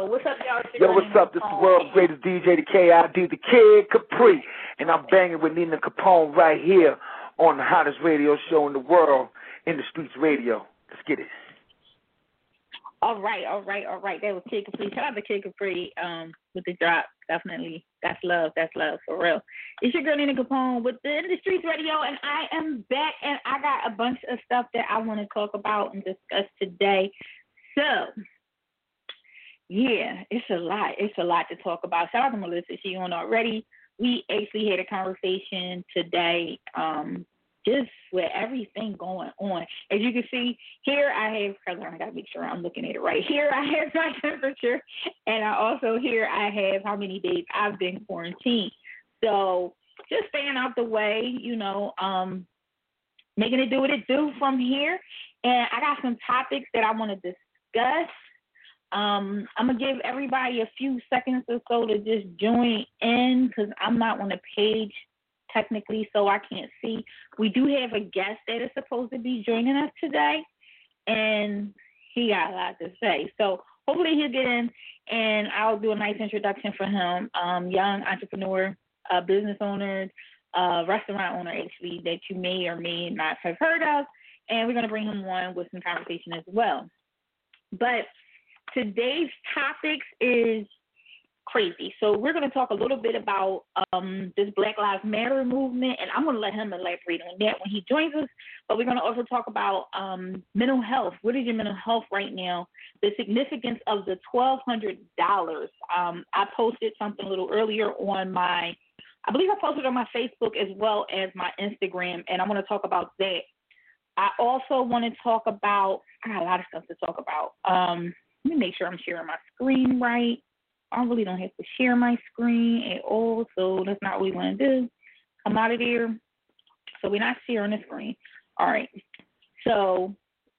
Yo, what's up, y'all? Yo, what's up? This is the world's greatest DJ, the KID, the Kid Capri. And I'm banging with Nina Capone right here on the hottest radio show in the world, In the Streets Radio. Let's get it. All right. That was Kid Capri. Shout out to Kid Capri with the drop. Definitely. That's love, for real. It's your girl, Nina Capone, with the In the Streets Radio, and I am back, and I got a bunch of stuff that I want to talk about and discuss today. So, yeah, it's a lot. It's a lot to talk about. Shout out to Melissa. She on already. We actually had a conversation today, just with everything going on. As you can see, here I have, I got to make sure I'm looking at it right. Here I have my temperature, and I also here I have how many days I've been quarantined. So just staying out the way, making it do what it do from here. And I got some topics that I want to discuss. I'm going to give everybody a few seconds or so to just join in because I'm not on the page technically, so I can't see. We do have a guest that is supposed to be joining us today, and he got a lot to say. So hopefully he'll get in, and I'll do a nice introduction for him. Young entrepreneur, business owner, restaurant owner, actually, that you may or may not have heard of, and we're going to bring him on with some conversation as well. But today's topics is crazy. So we're going to talk a little bit about this Black Lives Matter movement, and I'm going to let him elaborate on that when he joins us. But we're going to also talk about mental health. What is your mental health right now? The significance of the $1,200. I posted something a little earlier on I believe I posted on my Facebook as well as my Instagram, and I want to talk about that. I also want to talk about, I got a lot of stuff to talk about. Let me make sure I'm sharing my screen right. I really don't have to share my screen at all, so that's not what we want to do. Come out of there. So we're not sharing the screen. All right. So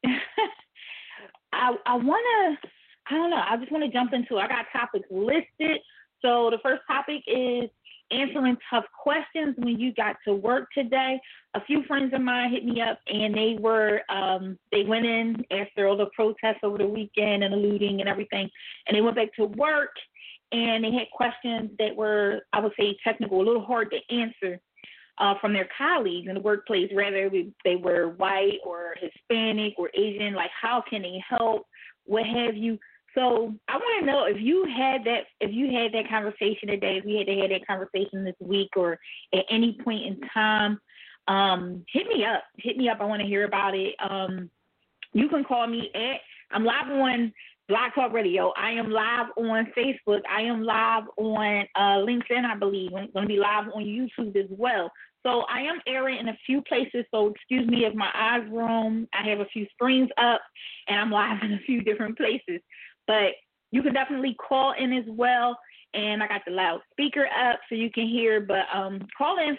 I just want to jump into it. I got topics listed. So the first topic is answering tough questions when you got to work today. A few friends of mine hit me up, and they went in after all the protests over the weekend and the looting and everything, and they went back to work, and they had questions that were, I would say, technical, a little hard to answer from their colleagues in the workplace, whether they were white or Hispanic or Asian, like how can they help, what have you. So I want to know if you had that conversation today, if we had to have that conversation this week or at any point in time, hit me up. I want to hear about it. You can call me I'm live on Blog Talk Radio. I am live on Facebook. I am live on LinkedIn, I believe. I'm going to be live on YouTube as well. So I am airing in a few places, so excuse me if my eyes roam. I have a few screens up, and I'm live in a few different places. But you can definitely call in as well, and I got the loudspeaker up so you can hear. But call in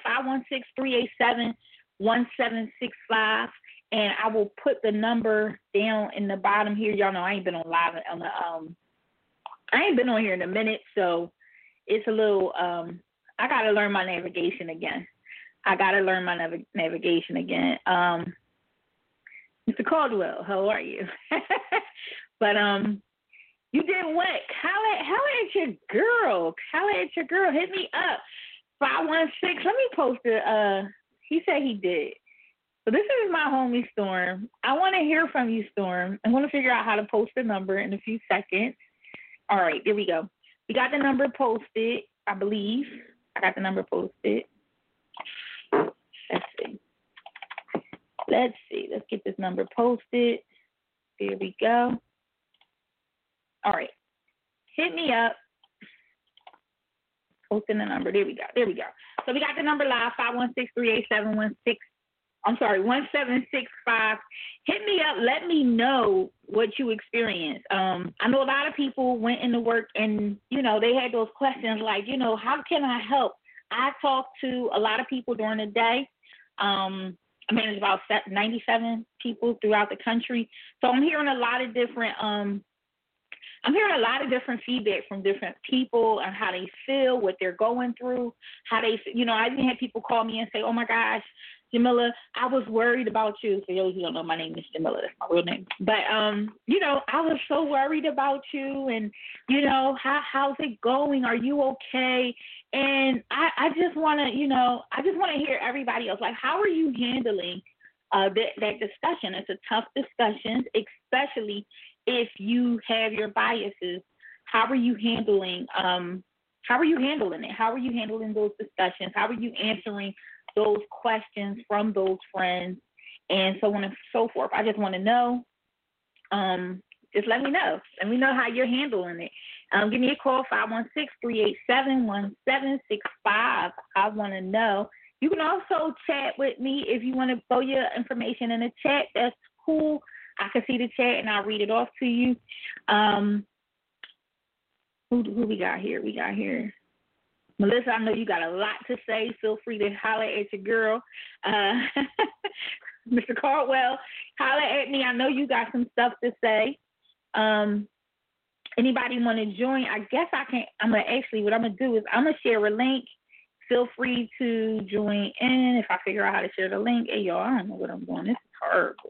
516-387-1765, and I will put the number down in the bottom here. Y'all know I ain't been on live on the I ain't been on here in a minute, so it's a little I gotta learn my navigation again. Mr. Caldwell, how are you? But you did what? Holla at your girl. Hit me up. 516. Let me post it. He said he did. So this is my homie Storm. I want to hear from you, Storm. I want to figure out how to post the number in a few seconds. All right, there we go. We got the number posted, I believe. I got the number posted. Let's see. Let's get this number posted. There we go. All right. Hit me up. Posting the number. There we go. So we got the number live, 516-387-1765. Hit me up. Let me know what you experienced. I know a lot of people went into work and, they had those questions like, how can I help? I talked to a lot of people during the day. I manage about 97 people throughout the country. So I'm hearing a lot of different feedback from different people on how they feel, what they're going through, how they, I even had people call me and say, oh my gosh, Jamila, I was worried about you. For those who don't know, my name is Jamila. That's my real name. But I was so worried about you, and how's it going? Are you okay? And I just want to hear everybody else. Like, how are you handling that discussion? It's a tough discussion, especially if you have your biases. How are you handling? How are you handling it? How are you handling those discussions? How are you answering those questions from those friends, and so on and so forth? I just want to know. Just let me know. Let me know how you're handling it. Give me a call, 516-387-1765. I want to know. You can also chat with me if you want to throw your information in the chat. That's cool. I can see the chat and I'll read it off to you. Who we got here? We got here Melissa. I know you got a lot to say. Feel free to holler at your girl. Mr. Caldwell, holler at me. I know you got some stuff to say. Anybody want to join? I guess I can. What I'm going to do is I'm going to share a link. Feel free to join in if I figure out how to share the link. Hey, y'all, I don't know what I'm doing. This is horrible.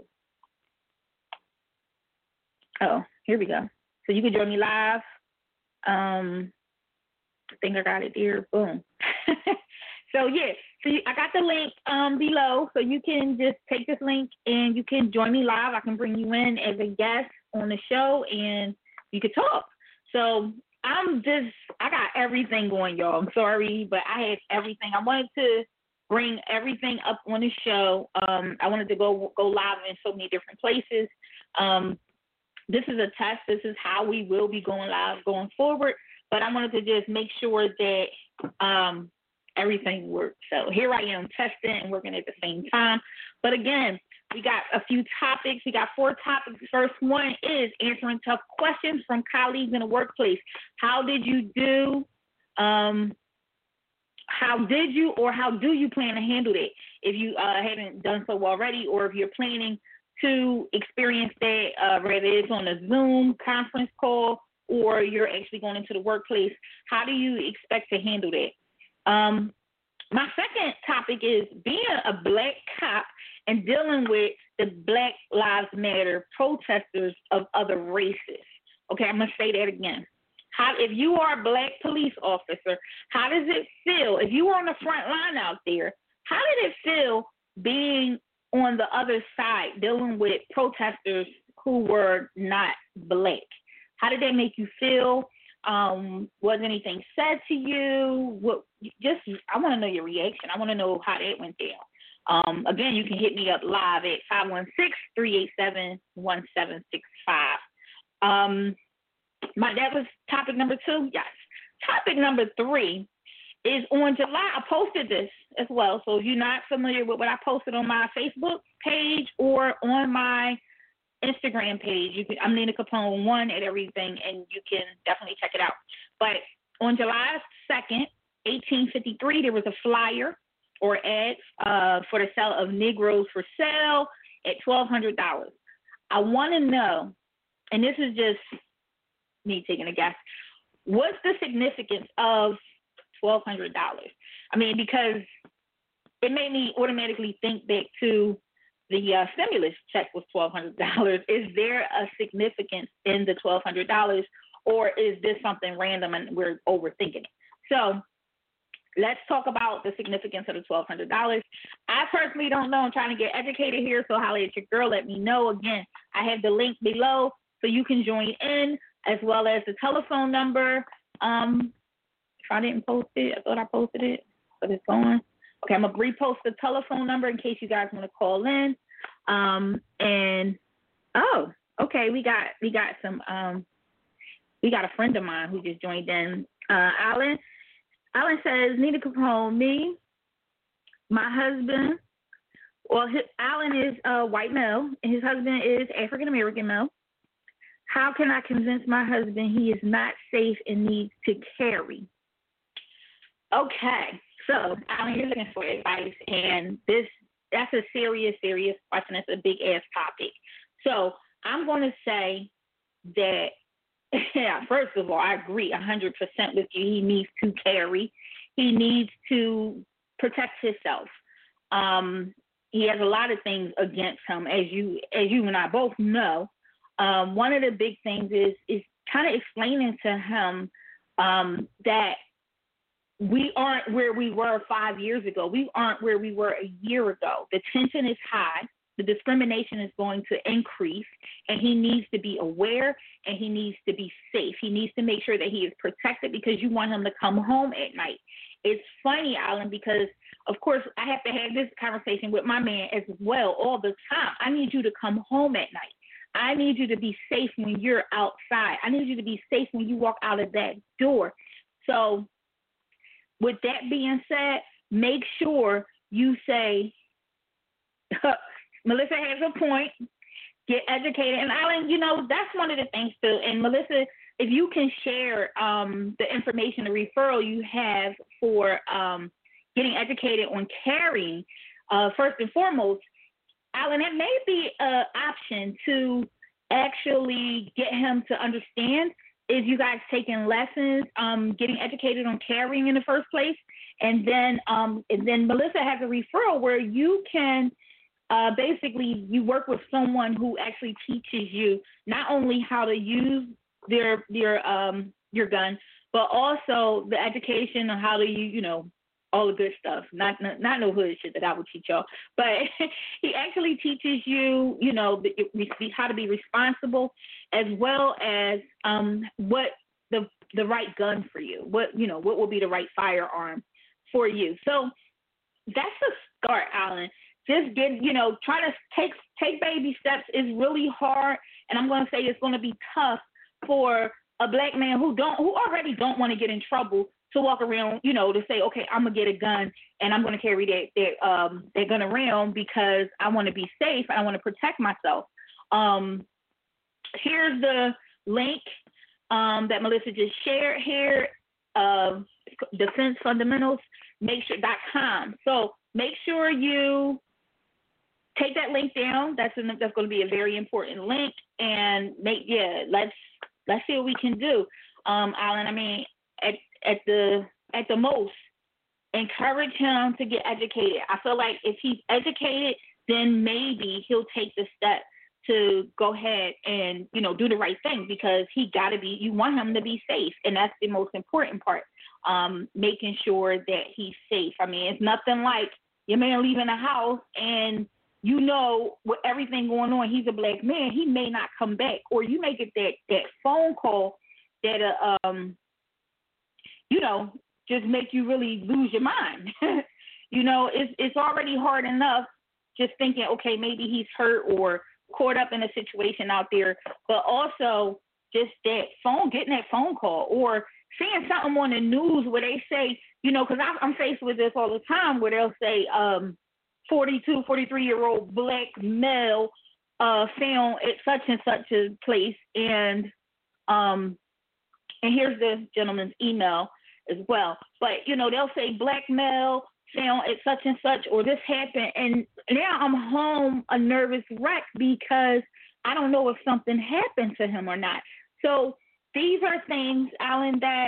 Oh, here we go. So you can join me live. I think I got it there. Boom. So I got the link below, so you can just take this link and you can join me live. I can bring you in as a guest on the show and you can talk. So I got everything going, y'all. I'm sorry, but I had everything. I wanted to bring everything up on the show. I wanted to go live in so many different places. This is a test. This is how we will be going live going forward. But I wanted to just make sure that everything works. So here I am testing and working at the same time. But again, we got a few topics. We got 4 topics. The first one is answering tough questions from colleagues in the workplace. How did you do? How did you or how do you plan to handle it if you haven't done so already, or if you're planning to experience that, whether it's on a Zoom conference call or you're actually going into the workplace? How do you expect to handle that? My second topic is being a Black cop and dealing with the Black Lives Matter protesters of other races. Okay, I'm going to say that again. If you are a Black police officer, how does it feel? If you were on the front line out there, how did it feel being on the other side, dealing with protesters who were not Black? How did that make you feel? Was anything said to you? I want to know your reaction. I want to know how that went down. Again, you can hit me up live at 516-387-1765. That was topic number 2. Yes. Topic number 3 is on July. I posted this as well. So if you're not familiar with what I posted on my Facebook page or on my Instagram page, I'm Nina Capone 1 at everything, and you can definitely check it out. But on July 2nd, 1853, there was a flyer or ad for the sale of Negroes for sale at $1,200. I want to know, and this is just me taking a guess, what's the significance of $1,200? I mean, because it made me automatically think back to the stimulus check was $1,200. Is there a significance in the $1,200, or is this something random and we're overthinking it? So let's talk about the significance of the $1,200. I personally don't know. I'm trying to get educated here, so holler at your girl. Let me know. Again, I have the link below so you can join in, as well as the telephone number. If I didn't post it, I thought I posted it, but it's gone. Okay, I'm gonna repost the telephone number in case you guys want to call in. We got some. We got a friend of mine who just joined in. Alan says, Nina Capone, me, my husband. Well, Alan is a white male, and his husband is African American male. How can I convince my husband he is not safe and needs to carry? Okay. So, Alan, you're looking for advice, and that's a serious question. It's a big-ass topic. So, I'm going to say that, first of all, I agree 100% with you. He needs to carry. He needs to protect himself. he has a lot of things against him, as you and I both know. One of the big things is kind of explaining to him that we aren't where we were 5 years ago. We aren't where we were a year ago. The tension is high. The discrimination is going to increase, and he needs to be aware, and he needs to be safe. He needs to make sure that he is protected, because you want him to come home at night. It's funny, Alan, because, of course, I have to have this conversation with my man as well all the time. I need you to come home at night. I need you to be safe when you're outside. I need you to be safe when you walk out of that door. So with that being said, make sure you say, Melissa has a point, get educated. And Alan, that's one of the things too. And Melissa, if you can share the information, the referral you have for getting educated on carrying, first and foremost, Alan, it may be an option to actually get him to understand, is you guys taking lessons, getting educated on carrying in the first place. And then Melissa has a referral where you can basically you work with someone who actually teaches you not only how to use your gun, but also the education on how to use, all the good stuff, not no hood shit that I would teach y'all, but he actually teaches you, how to be responsible, as well as what the right gun for you, what will be the right firearm for you. So that's a start, Alan. Just try to take baby steps is really hard, and I'm going to say it's going to be tough for a black man who already don't want to get in trouble to walk around, to say, okay, I'm gonna get a gun and I'm gonna carry that gun around because I want to be safe and I want to protect myself. Here's the link that Melissa just shared here, Defense Fundamentals. .com. So make sure you take that link down. That's going to be a very important link, and let's see what we can do, Alan. I mean, at the most, encourage him to get educated. I feel like if he's educated, then maybe he'll take the step to go ahead and do the right thing, because you want him to be safe, and that's the most important part. Making sure that he's safe. I mean, it's nothing like your man leaving the house and with everything going on, he's a black man, he may not come back, or you may get that phone call that just make you really lose your mind. It's already hard enough just thinking, okay, maybe he's hurt or caught up in a situation out there, but also just getting that phone call, or seeing something on the news where they say, because I'm faced with this all the time, where they'll say 42, 43-year-old black male found at such and such a place, and here's the gentleman's email as well. But they'll say black male found at such and such, or this happened, and now I'm home a nervous wreck because I don't know if something happened to him or not. So these are things, Alan, that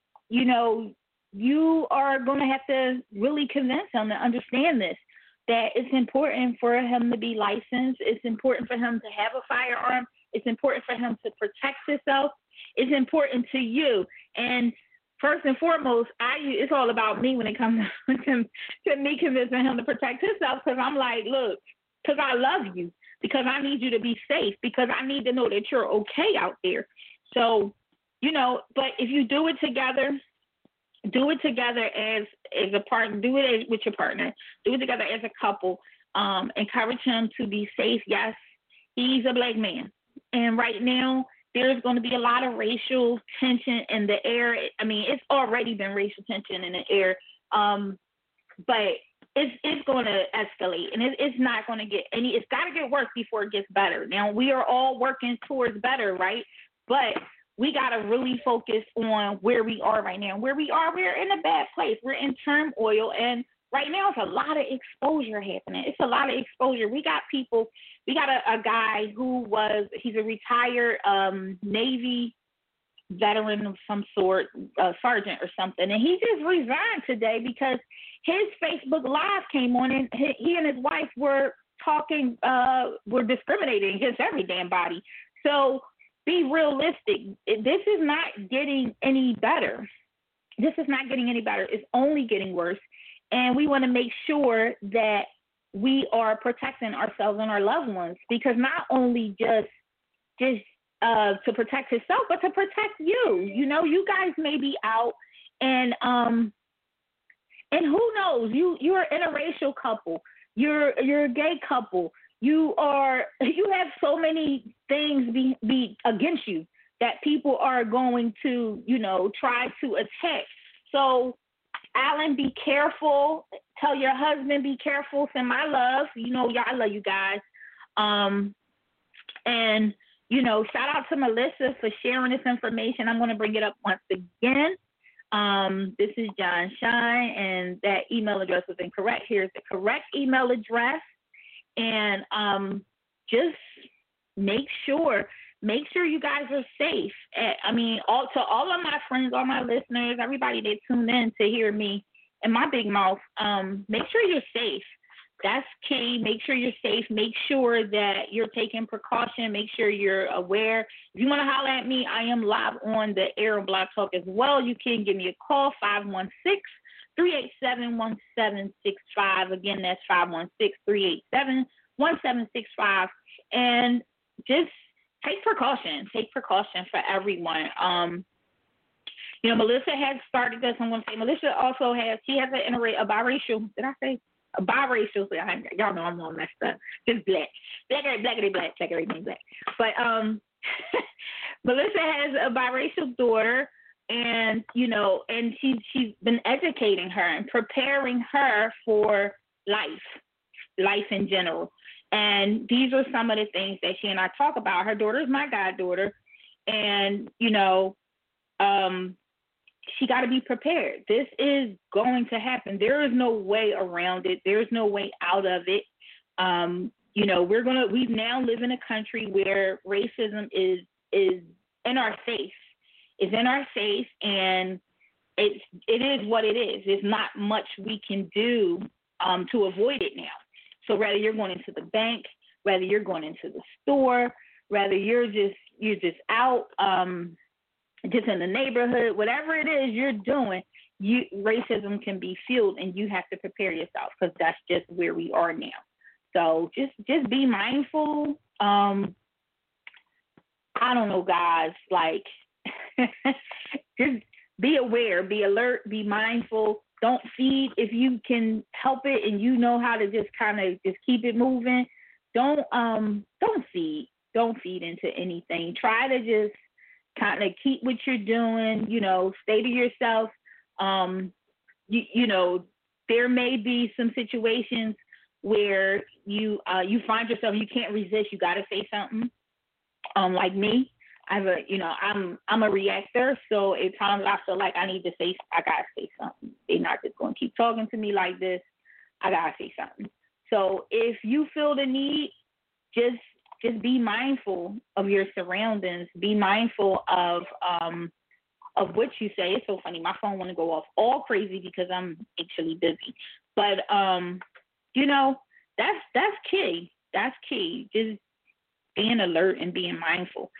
you are going to have to really convince him to understand this, that it's important for him to be licensed. It's important for him to have a firearm. It's important for him to protect himself. It's important to you. And first and foremost, it's all about me when it comes to me convincing him to protect himself, because I'm like, look, because I love you, because I need you to be safe, because I need to know that you're okay out there. So, but if you do it together as a partner, do it with your partner, do it together as a couple, encourage him to be safe. Yes, he's a black man. And right now, there's going to be a lot of racial tension in the air. I mean, it's already been racial tension in the air, but it's going to escalate, and it's not going to it's got to get worse before it gets better. Now, we are all working towards better, right? But we got to really focus on where we are right now. Where we are, we're in a bad place. We're in turmoil, and right now it's a lot of exposure happening. It's a lot of exposure. We got a guy he's a retired Navy veteran of some sort, sergeant or something, and he just resigned today because his Facebook Live came on, and he and his wife were talking, were discriminating against every damn body. So be realistic. This is not getting any better. This is not getting any better. It's only getting worse. And we want to make sure that we are protecting ourselves and our loved ones, because not only just to protect yourself, but to protect you. You know, you guys may be out, and who knows? You're an interracial couple. You're a gay couple. You have so many things be against you that people are going to, try to attack. So, Alan, be careful. Tell your husband, be careful. Send my love. I love you guys. And, shout out to Melissa for sharing this information. I'm going to bring it up once again. This is John Shine, and that email address was incorrect. Here's the correct email address. And just make sure you guys are safe. To all of my friends, all my listeners, everybody that tuned in to hear me and my big mouth, make sure you're safe. That's key. Make sure you're safe. Make sure that you're taking precaution. Make sure you're aware. If you want to holler at me, I am live on the air on Blog Talk as well. You can give me a call, 516-387-1765. Again, that's 516-387-1765. And just take precaution. Take precaution for everyone. Melissa has started this. I'm going to say Melissa also has a biracial. Did I say? A biracial? Y'all know I'm all messed up. Just black. Blackity black. But Melissa has a biracial daughter, and and she's been educating her and preparing her for life in general. And these are some of the things that she and I talk about. Her daughter is my goddaughter, and she got to be prepared. This is going to happen. There is no way around it. There's no way out of it. We now live in a country where racism is in our face. It's in our face, and it is what it is. There's not much we can do to avoid it now. So whether you're going into the bank, whether you're going into the store, whether you're just out, just in the neighborhood, whatever it is you're doing, racism can be fueled, and you have to prepare yourself, because that's just where we are now. So just be mindful. I don't know, guys. Like, just be aware, be alert, be mindful. Don't feed if you can help it, and you know how to just kind of just keep it moving. Don't feed. Don't feed into anything. Try to just kind of keep what you're doing, stay to yourself. There may be some situations where you find yourself, you can't resist, you got to say something. Like me, I'm a reactor. So at times I feel like I got to say something. They're not just going to keep talking to me like this. I got to say something. So if you feel the need, just be mindful of your surroundings. Be mindful of what you say. It's so funny. My phone want to go off all crazy because I'm actually busy. But that's key. That's key. Just being alert and being mindful.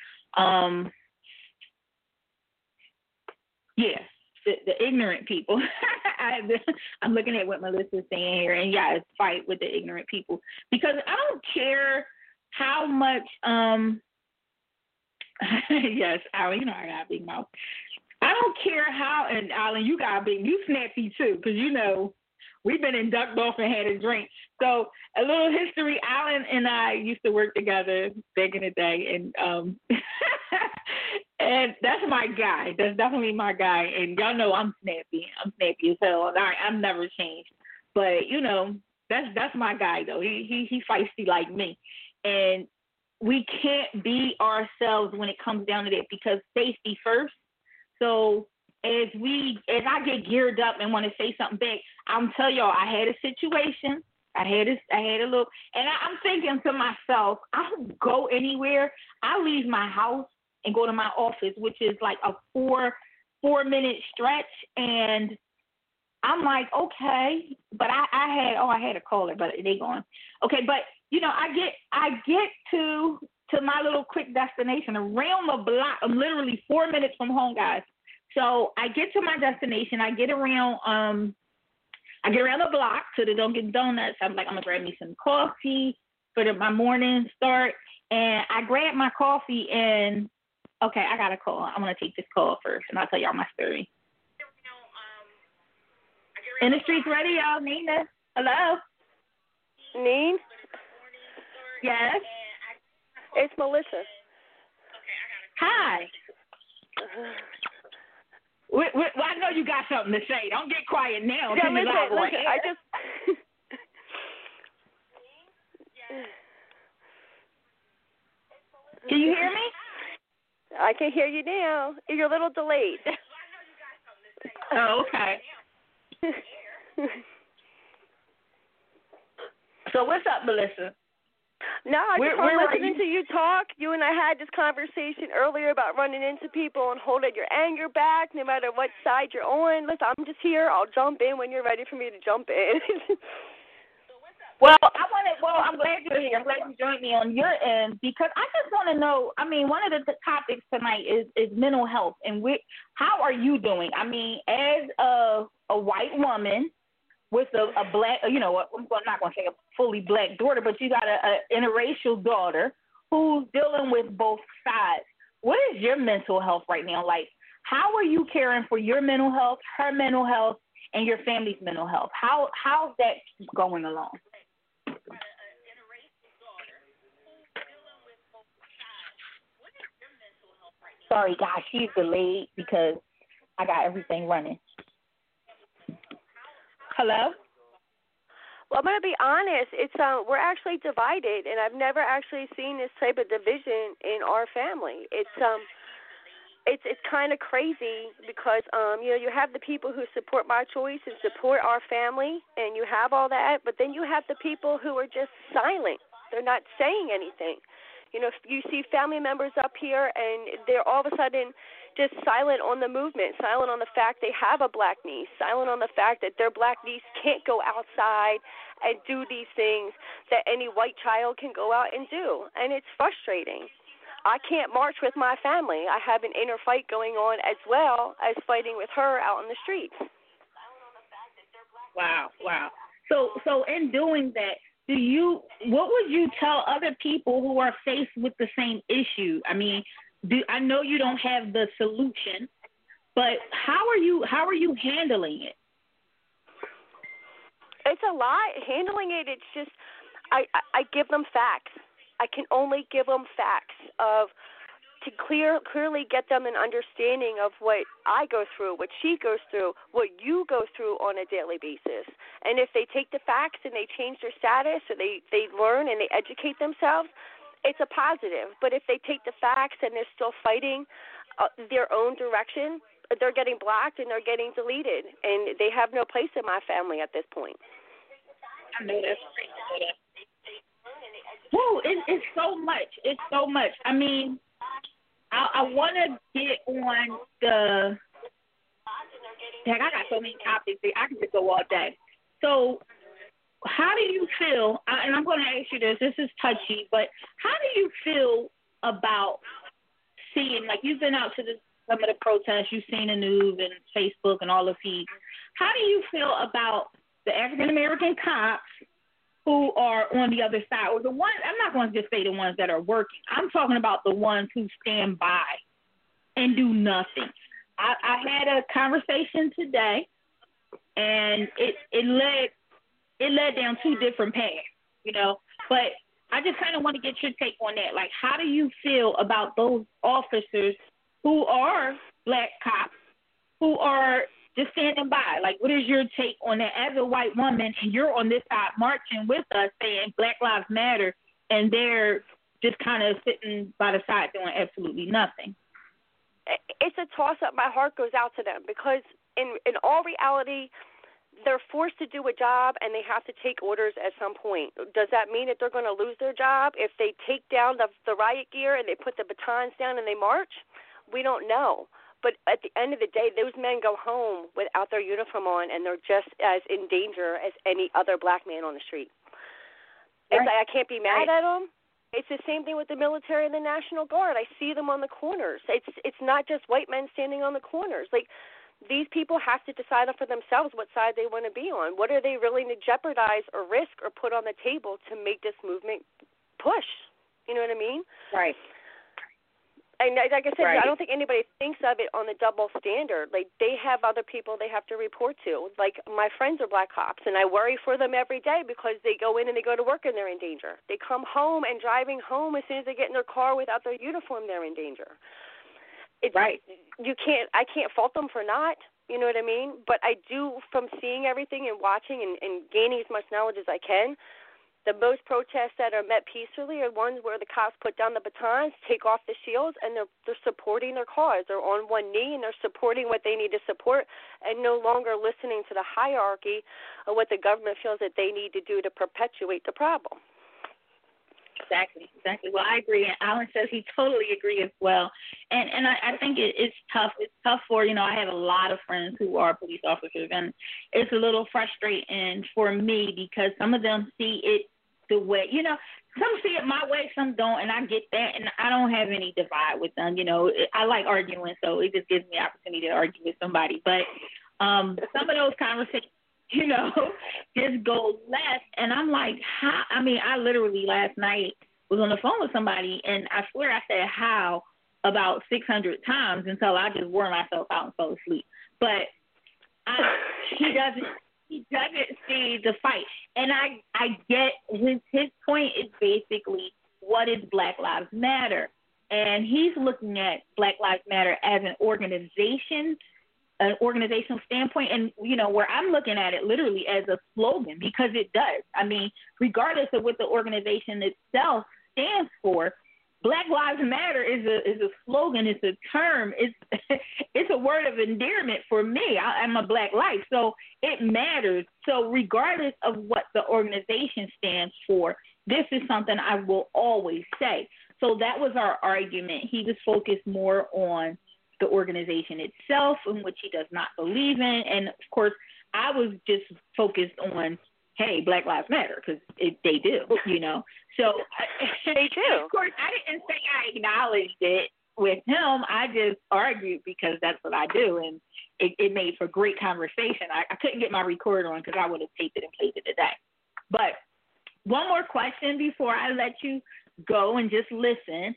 Yes, the ignorant people. I'm looking at what Melissa's saying here, and yeah, it's fight with the ignorant people, because I don't care how much, yes, Alan, I got a big mouth. I don't care how, and Alan, you snappy too, because we've been inducted off and had a drink. So a little history, Alan and I used to work together back in the day, and and that's my guy. That's definitely my guy, and y'all know I'm snappy. I'm snappy as hell. I'm never changed. But that's my guy though. He feisty like me. And we can't be ourselves when it comes down to that, because safety first. So as I get geared up and want to say something back, I'm telling y'all, I had a situation. I had a little, and I'm thinking to myself, I don't go anywhere. I leave my house and go to my office, which is like a 4 minute stretch. And I'm like, okay, but I had a caller, but they gone. Okay, but I get to my little quick destination around the block. I'm literally 4 minutes from home, guys. So I get to my destination. I get around the block to the Dunkin' Donuts. I'm like, I'm gonna grab me some coffee for my morning start. And I grab my coffee and okay, I got a call. I'm gonna take this call first, and I'll tell y'all my story. In the Streets Radio, Nina. Hello. Neen? Yes. It's Melissa. Hi. Well, I know you got something to say. Don't get quiet now. Yeah, listen, I just... Can you hear me? I can hear you now. You're a little delayed. Oh, okay. So what's up, Melissa? No, I just was listening to you talk. You and I had this conversation earlier about running into people and holding your anger back no matter what side you're on. Listen, I'm just here. I'll jump in when you're ready for me to jump in. I'm glad you're here. I'm glad you joined me on your end because I just want to know, I mean, one of the topics tonight is mental health and how are you doing? I mean, as a white woman with a black, I'm not going to say a fully black daughter, but you got a interracial daughter who's dealing with both sides. What is your mental health right now? Like, how are you caring for your mental health, her mental health, and your family's mental health? How's that going along? Sorry, guys, she's delayed because I got everything running. Hello? Well, I'm going to be honest. It's we're actually divided, and I've never actually seen this type of division in our family. It's kind of crazy because you have the people who support my choice and support our family, and you have all that, but then you have the people who are just silent. They're not saying anything. You see family members up here, and they're all of a sudden just silent on the movement, silent on the fact they have a black niece, silent on the fact that their black niece can't go outside and do these things that any white child can go out and do. And it's frustrating. I can't march with my family. I have an inner fight going on as well as fighting with her out in the streets. Wow. So in doing that, what would you tell other people who are faced with the same issue? I mean, I know you don't have the solution, but how are you handling it? It's a lot. Handling it, it's just I give them facts. I can only give them facts to clearly get them an understanding of what I go through, what she goes through, what you go through on a daily basis. And if they take the facts and they change their status or they learn and they educate themselves, it's a positive. But if they take the facts and they're still fighting their own direction, they're getting blocked and they're getting deleted. And they have no place in my family at this point. I know that's great. Whoa, it's so much. It's so much. I mean, I want to get on the. Heck, I got so many topics. I can just go all day. So, how do you feel? And I'm going to ask you this. This is touchy, but how do you feel about seeing, like, you've been out to some of the protests, you've seen the news and Facebook and all the feeds. How do you feel about the African American cops who are on the other side, or the ones, I'm not going to just say the ones that are working. I'm talking about the ones who stand by and do nothing. I had a conversation today, and it led down two different paths, But I just kind of want to get your take on that. Like, how do you feel about those officers who are black cops who are just standing by? Like, what is your take on that as a white woman, and you're on this side marching with us saying Black Lives Matter, and they're just kind of sitting by the side doing absolutely nothing? It's a toss-up. My heart goes out to them because in all reality, they're forced to do a job and they have to take orders at some point. Does that mean that they're going to lose their job if they take down the riot gear and they put the batons down and they march? We don't know. But at the end of the day, those men go home without their uniform on, and they're just as in danger as any other black man on the street. Right. It's like I can't be mad at them. It's the same thing with the military and the National Guard. I see them on the corners. It's not just white men standing on the corners. Like, these people have to decide for themselves what side they want to be on. What are they willing to jeopardize or risk or put on the table to make this movement push? You know what I mean? Right. And like I said, right. I don't think anybody thinks of it on the double standard. Like, they have other people they have to report to. Like, my friends are black cops, and I worry for them every day because they go in and they go to work and they're in danger. They come home, and driving home, as soon as they get in their car without their uniform, they're in danger. It's, right. I can't fault them for not, you know what I mean? But I do, from seeing everything and watching and gaining as much knowledge as I can, the most protests that are met peacefully are ones where the cops put down the batons, take off the shields, and they're supporting their cause. They're on one knee, and they're supporting what they need to support and no longer listening to the hierarchy of what the government feels that they need to do to perpetuate the problem. Exactly. Well, I agree, and Alan says he totally agrees as well. And I think it's tough. It's tough for, I have a lot of friends who are police officers, and it's a little frustrating for me because some of them see it the way, some see it my way, some don't, and I get that, and I don't have any divide with them. I like arguing, so it just gives me the opportunity to argue with somebody. But some of those conversations, just go left. And I'm like, how? I mean, I literally last night was on the phone with somebody, and I swear I said how about 600 times until I just wore myself out and fell asleep. But he doesn't see the fight. And I get his point is basically, what is Black Lives Matter? And he's looking at Black Lives Matter as an organizational standpoint, and where I'm looking at it literally as a slogan, because it does. I mean, regardless of what the organization itself stands for, Black Lives Matter is a slogan. It's a term. It's a word of endearment for me. I'm a Black life, so it matters. So regardless of what the organization stands for, this is something I will always say. So that was our argument. He was focused more on the organization itself, in which he does not believe in. And, of course, I was just focused on, hey, Black Lives Matter, because they do, So they do. Of course, I didn't say I acknowledged it with him. I just argued because that's what I do, and it made for great conversation. I couldn't get my recorder on because I would have taped it and played it today. But one more question before I let you go and just listen.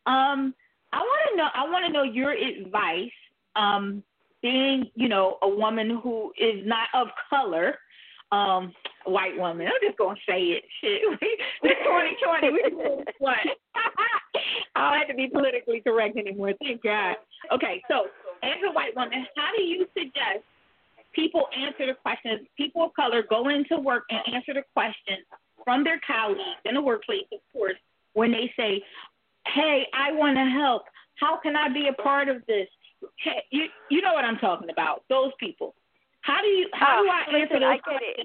I want to know your advice, being, a woman who is not of color, white woman. I'm just going to say it. Shit. This 2020, we doing what? I don't have to be politically correct anymore. Thank God. Okay, so as a white woman, how do you suggest people answer the questions, people of color go into work and answer the questions from their colleagues in the workplace, of course, when they say, hey, I want to help. How can I be a part of this? Hey, you know what I'm talking about, those people. How do I answer those questions?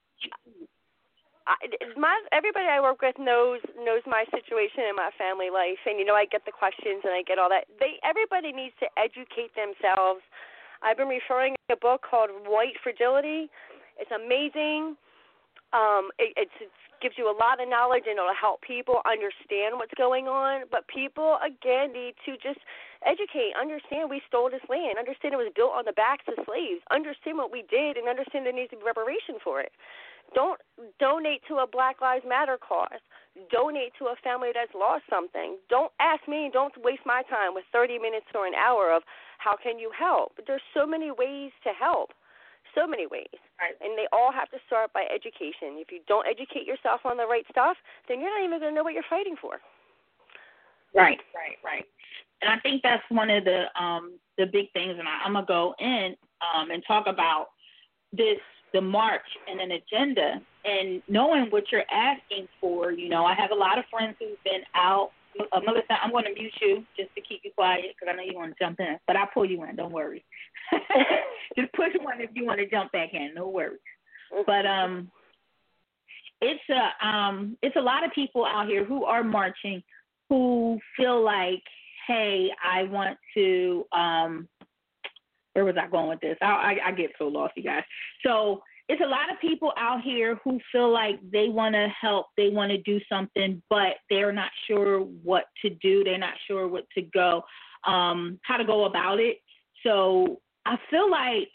Everybody I work with knows my situation and my family life, and I get the questions and I get all that. Everybody needs to educate themselves. I've been referring a book called White Fragility. It's amazing. It gives you a lot of knowledge, and it'll help people understand what's going on. But people, again, need to just educate, understand we stole this land, understand it was built on the backs of slaves, understand what we did, and understand there needs to be reparation for it. Don't donate to a Black Lives Matter cause. Donate to a family that's lost something. Don't ask me, don't waste my time with 30 minutes or an hour of how can you help. There's so many ways to help. So many ways, and they all have to start by education. If you don't educate yourself on the right stuff, then you're not even going to know what you're fighting for. Right. And I think that's one of the big things, and I'm going to go in and talk about the march and an agenda, and knowing what you're asking for. I have a lot of friends who've been out Melissa, I'm going to mute you just to keep you quiet because I know you want to jump in, but I'll pull you in. Don't worry. Just push one if you want to jump back in. No worries. But it's a lot of people out here who are marching who feel like, hey, I want to. Where was I going with this? I get so lost, you guys. So it's a lot of people out here who feel like they want to help, they want to do something, but they're not sure what to do. They're not sure what to go, how to go about it. So I feel like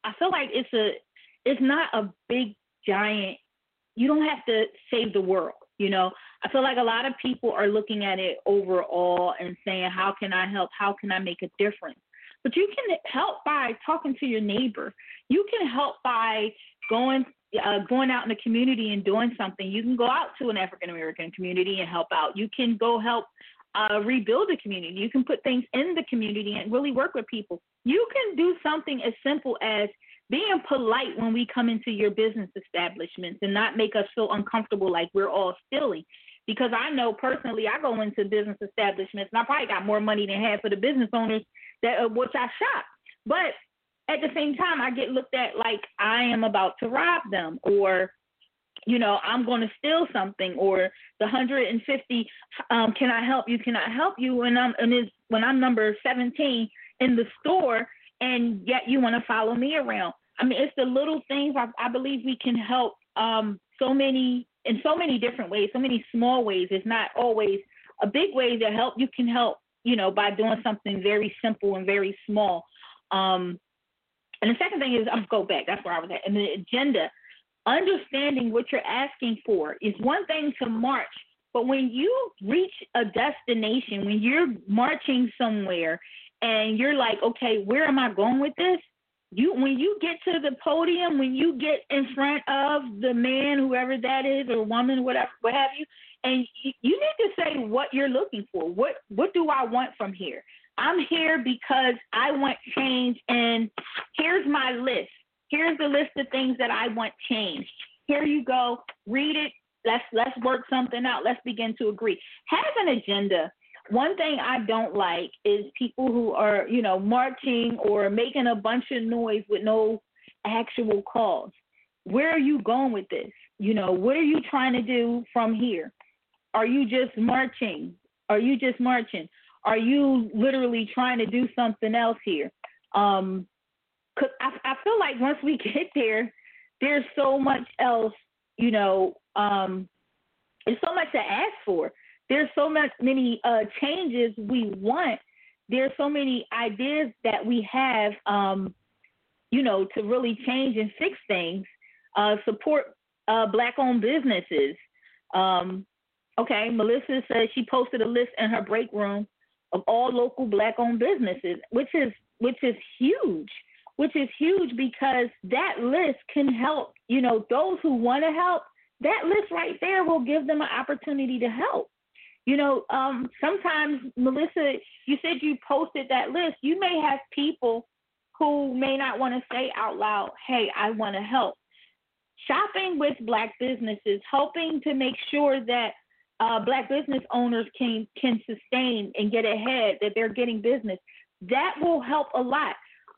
it's not a big giant. You don't have to save the world. You know, I feel like a lot of people are looking at it overall and saying, how can I help? How can I make a difference? But you can help by talking to your neighbor. You can help by going out in the community and doing something. You can go out to an African American community and help out. You can go help rebuild the community. You can put things in the community and really work with people. You can do something as simple as being polite when we come into your business establishments and not make us feel uncomfortable like we're all stealing. Because I know personally, I go into business establishments and I probably got more money than half of the business owners that which I shop. But at the same time, I get looked at like I am about to rob them, or, you know, I'm going to steal something, or the 150, can I help you? Can I help you? When I'm number 17 in the store, and yet you want to follow me around. I mean, it's the little things. I believe we can help in so many different ways, so many small ways. It's not always a big way to help. You can help, you know, by doing something very simple and very small. And the second thing is, I'm go back. That's where I was at. And the agenda, understanding what you're asking for is one thing to march, but when you reach a destination, when you're marching somewhere and you're like, okay, where am I going with this? When you get to the podium, when you get in front of the man, whoever that is, or woman, whatever, what have you, and you need to say what you're looking for. What do I want from here? I'm here because I want change, and here's my list. Here's the list of things that I want changed. Here you go. Read it. Let's work something out. Let's begin to agree. Have an agenda. One thing I don't like is people who are, you know, marching or making a bunch of noise with no actual cause. Where are you going with this? You know, what are you trying to do from here? Are you just marching? Are you literally trying to do something else here? 'Cause I feel like once we get there, there's so much else, you know, there's so much to ask for. There's so many changes we want. There's so many ideas that we have, you know, to really change and fix things. Support Black-owned businesses. Okay, Melissa says she posted a list in her break room of all local Black-owned businesses, which is huge. Which is huge because that list can help, you know, those who want to help. That list right there will give them an opportunity to help. You know, sometimes, Melissa, you said you posted that list. You may have people who may not want to say out loud, hey, I want to help. Shopping with Black businesses, helping to make sure that Black business owners can sustain and get ahead, that they're getting business, that will help a lot.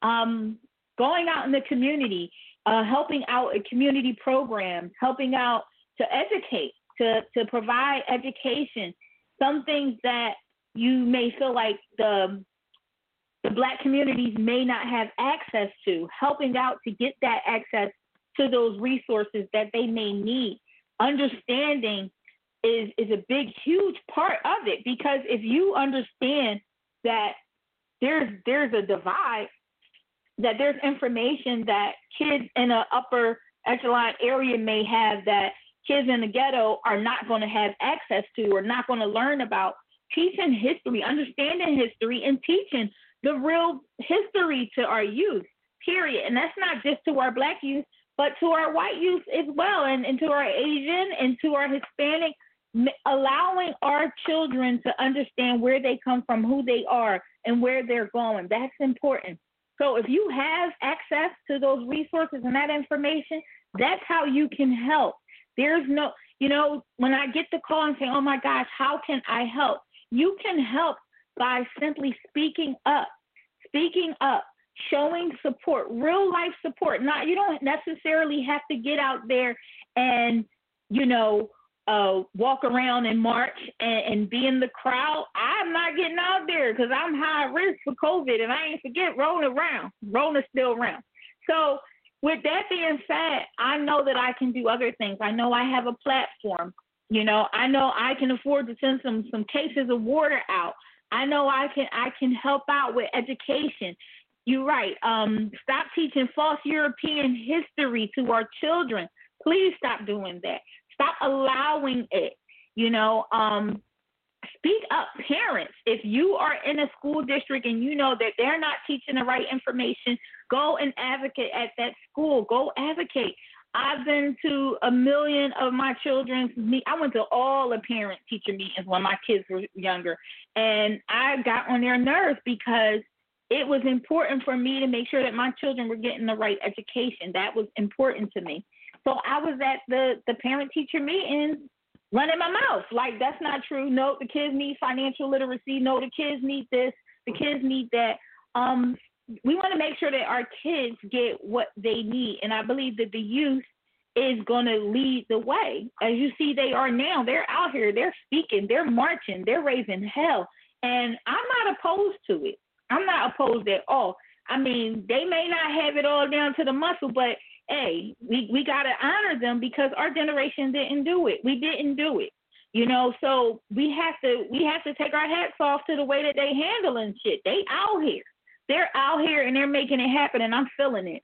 Going out in the community, helping out in community programs, helping out to educate, to provide education. Some things that you may feel like the Black communities may not have access to, helping out to get that access to those resources that they may need. Understanding is a big, huge part of it, because if you understand that there's a divide, that there's information that kids in an upper echelon area may have that kids in the ghetto are not going to have access to or not going to learn about. Teaching history, understanding history, and teaching the real history to our youth, period. And that's not just to our Black youth, but to our white youth as well, and to our Asian and to our Hispanic, allowing our children to understand where they come from, who they are, and where they're going. That's important. So if you have access to those resources and that information, that's how you can help. There's no, you know, when I get the call and say, oh my gosh, how can I help? You can help by simply speaking up, showing support, real life support. Not, you don't necessarily have to get out there and, walk around and march and be in the crowd. I'm not getting out there because I'm high risk for COVID, and I ain't forget Rona's still around. So with that being said, I know that I can do other things. I know I have a platform. I know I can afford to send some cases of water out. I know I can help out with education. You're right. Stop teaching false European history to our children. Please stop doing that. Stop allowing it. Speak up, parents. If you are in a school district and you know that they're not teaching the right information, go and advocate at that school. Go advocate. I've been to a million of my children's meetings. I went to all the parent-teacher meetings when my kids were younger, and I got on their nerves because it was important for me to make sure that my children were getting the right education. That was important to me. So I was at the parent-teacher meetings running my mouth. Like, that's not true. No, the kids need financial literacy. No, the kids need this. The kids need that. We want to make sure that our kids get what they need. And I believe that the youth is going to lead the way. As you see, they are now. They're out here. They're speaking. They're marching. They're raising hell. And I'm not opposed to it. I'm not opposed at all. I mean, they may not have it all down to the muscle, but hey, we got to honor them because our generation didn't do it. We didn't do it, so we have to take our hats off to the way that they handling shit. They out here. They're out here and they're making it happen, and I'm feeling it.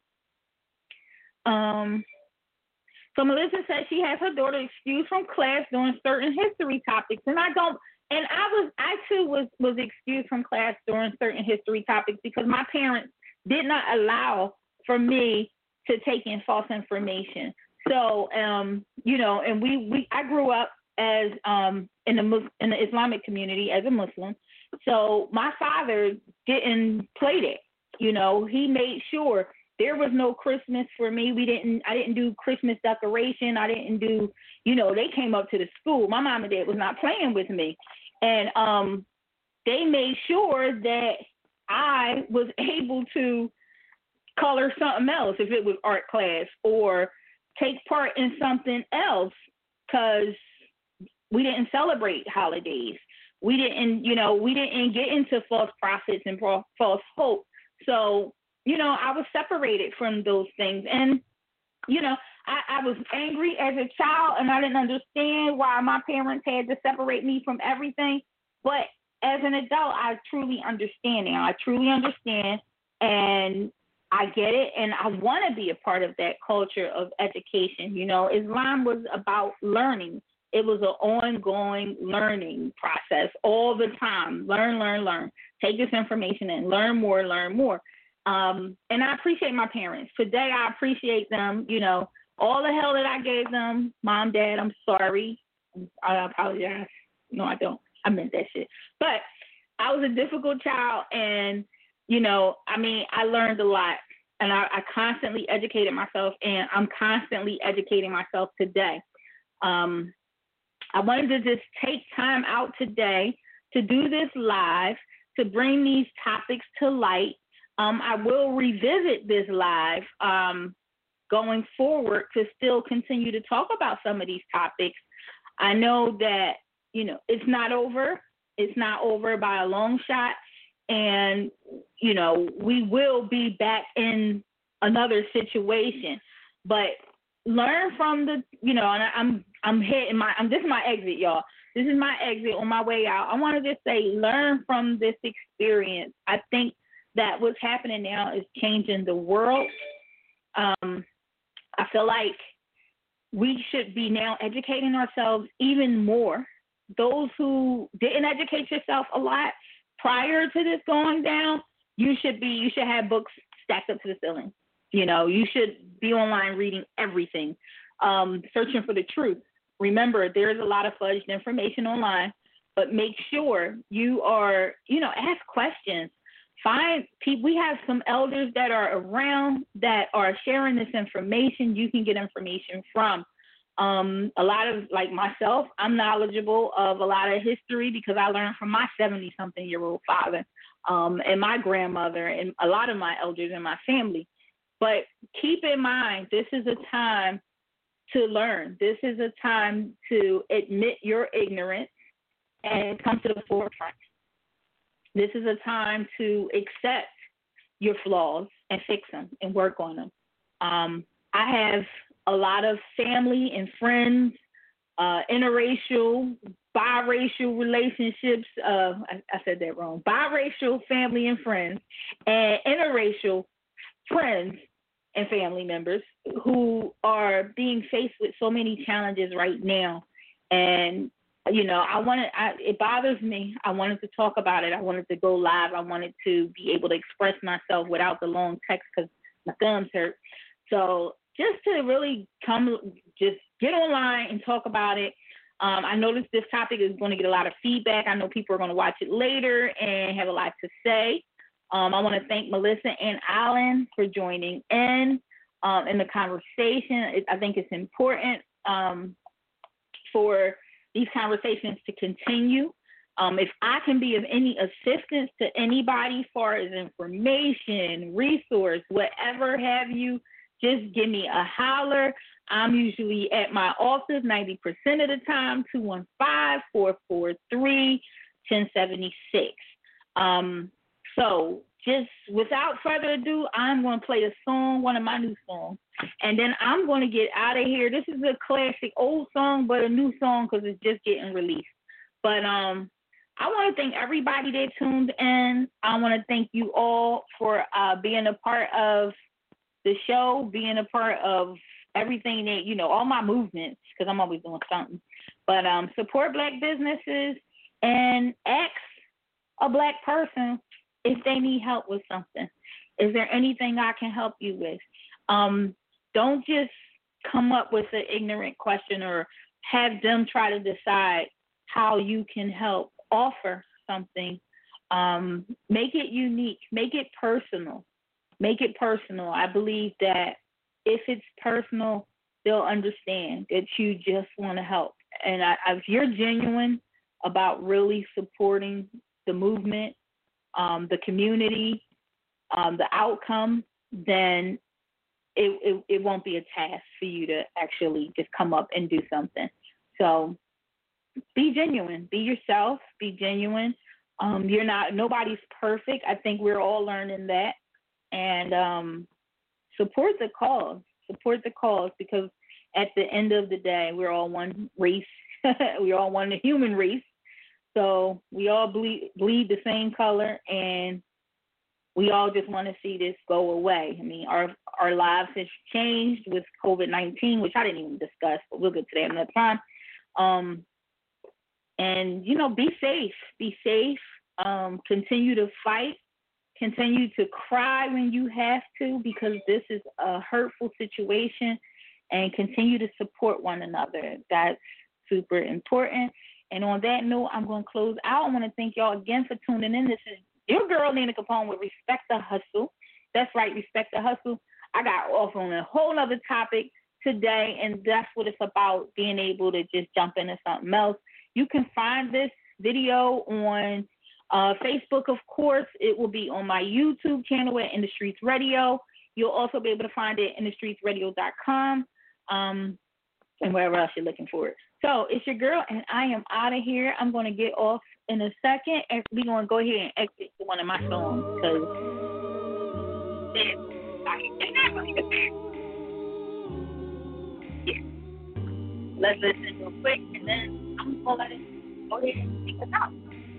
So Melissa says she has her daughter excused from class during certain history topics, and I too was excused from class during certain history topics because my parents did not allow for me to take in false information. So, and I grew up as in the Islamic community as a Muslim. So my father didn't play that. He made sure there was no Christmas for me. I didn't do Christmas decoration. I didn't do, they came up to the school. My mom and dad was not playing with me. And they made sure that I was able to color something else if it was art class or take part in something else because we didn't celebrate holidays. We didn't get into false prophets and false hope. So, I was separated from those things. And, I was angry as a child and I didn't understand why my parents had to separate me from everything. But as an adult, I truly understand now. I truly understand, and I get it, and I want to be a part of that culture of education. Islam was about learning. It was an ongoing learning process all the time. Learn. Take this information and learn more. And I appreciate my parents. Today, I appreciate them. All the hell that I gave them, Mom, Dad, I'm sorry. I apologize. No, I don't. I meant that shit. But I was a difficult child, and I learned a lot, and I constantly educated myself, and I'm constantly educating myself today. I wanted to just take time out today to do this live, to bring these topics to light. I will revisit this live going forward to still continue to talk about some of these topics. I know that, it's not over. It's not over by a long shot. And, we will be back in another situation, but learn from the, and this is my exit, y'all. This is my exit on my way out. I want to just say, learn from this experience. I think that what's happening now is changing the world. I feel like we should be now educating ourselves even more. Those who didn't educate yourself a lot prior to this going down, you should have books stacked up to the ceiling. You should be online reading everything, searching for the truth. Remember, there's a lot of fudged information online, but make sure you are, ask questions. Find people. We have some elders that are around that are sharing this information. You can get information from. A lot of, like myself, I'm knowledgeable of a lot of history because I learned from my 70-something-year-old father and my grandmother and a lot of my elders in my family. But keep in mind, this is a time to learn. This is a time to admit your ignorance and come to the forefront. This is a time to accept your flaws and fix them and work on them. I have a lot of family and friends, interracial, biracial relationships. I said that wrong. Biracial family and friends, and interracial friends and family members who are being faced with so many challenges right now. And, you know, it bothers me. I wanted to talk about it. I wanted to go live. I wanted to be able to express myself without the long text because my thumbs hurt. So just to really just get online and talk about it. I noticed this topic is going to get a lot of feedback. I know people are going to watch it later and have a lot to say. I want to thank Melissa and Alan for joining in the conversation. I think it's important for these conversations to continue. If I can be of any assistance to anybody as far as information, resource, whatever have you, just give me a holler. I'm usually at my office 90% of the time, 215-443-1076. So just without further ado, I'm going to play a song, one of my new songs, and then I'm going to get out of here. This is a classic old song, but a new song because it's just getting released. But I want to thank everybody that tuned in. I want to thank you all for being a part of the show, being a part of everything that, you know, all my movements, because I'm always doing something. But support Black businesses and ask a Black person if they need help with something. Is there anything I can help you with? Don't just come up with an ignorant question or have them try to decide how you can help. Offer something. Make it unique. Make it personal. Make it personal. I believe that if it's personal, they'll understand that you just want to help. And if you're genuine about really supporting the movement, the community, the outcome, then it won't be a task for you to actually just come up and do something. So be genuine. Be yourself. Be genuine. Nobody's perfect. I think we're all learning that. And support the cause. Support the cause, because at the end of the day, we're all one race. We're all one human race. So we all bleed the same color, and we all just want to see this go away. I mean, our lives have changed with COVID-19, which I didn't even discuss, but we'll get to that another time. And, you know, be safe. Be safe. Continue to fight. Continue to cry when you have to, because this is a hurtful situation, and continue to support one another. That's super important. And on that note, I'm going to close out. I want to thank y'all again for tuning in. This is your girl, Nina Capone, with Respect the Hustle. That's right, Respect the Hustle. I got off on a whole other topic today, and that's what it's about, being able to just jump into something else. You can find this video on Facebook, of course. It will be on my YouTube channel at In the Streets Radio. You'll also be able to find it at InTheStreetsRadio.com and wherever else you're looking for it. So it's your girl, and I am out of here. I'm going to get off in a second, and we're going to go ahead and exit to one of my songs, because yeah. Let's listen real quick, and then I'm going to let it go ahead and take us out.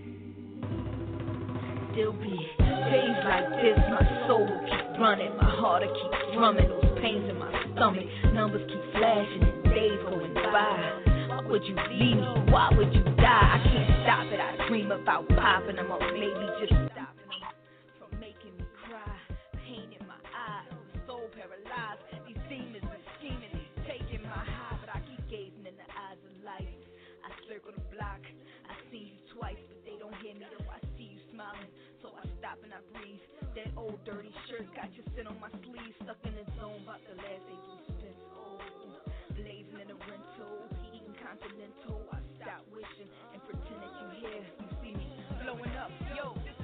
Still be days like this, my soul will keep running, my heart will keep drumming, those pains in my stomach, numbers keep flashing and days going by. Why would you leave me? Why would you die? I can't stop it. I dream about popping them up, maybe just stopping me from making me cry. Pain in my eyes, soul paralyzed. These demons are scheming, taking my high, but I keep gazing in the eyes of light. I circle the block, I see you twice, but they don't hear me though. I see you smiling, so I stop and I breathe. That old dirty shirt got you sit on my sleeve, stuck in the zone, about the last 8 we spent. Oh, blazing in a rental, eating continental. I stop wishing and pretend that you here. You see me blowing up, yo.